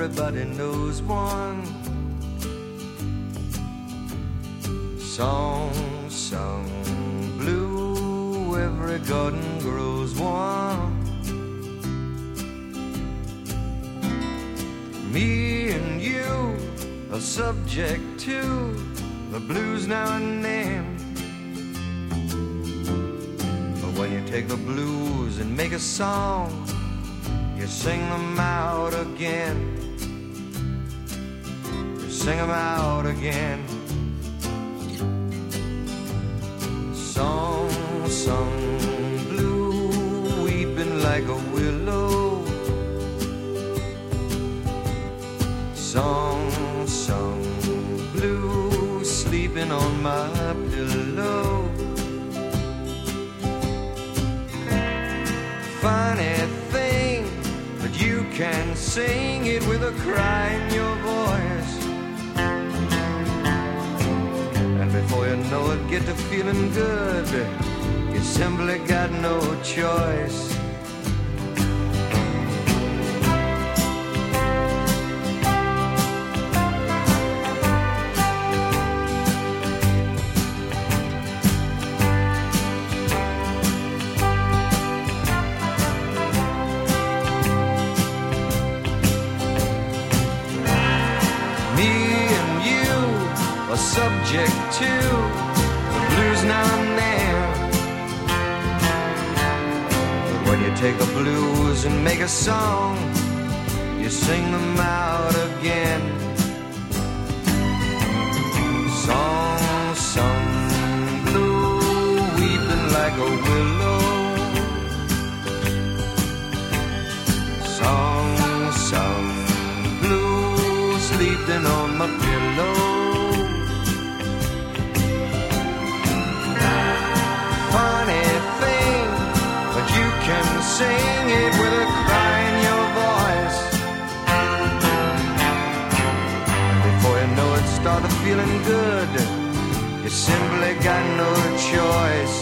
everybody knows one. Song sung blue, every garden grows one. Me and you are subject to the blues now and then. But when you take the blues and make a song, you sing them out again. You sing them out again. Song sung blue, weeping like a willow. Song sung blue, sleeping on my pillow. Funny thing, but you can sing it with a cry in your voice. And before you know it, get to feeling good. You simply got no choice. Subject to the blues now and then. But when you take the blues and make a song, you sing them out again. Song sung blue, weeping like a willow. Song sung blue, sleeping on my pillow. Sing it with a cry in your voice. And before you know it, start feeling good. You simply got no choice.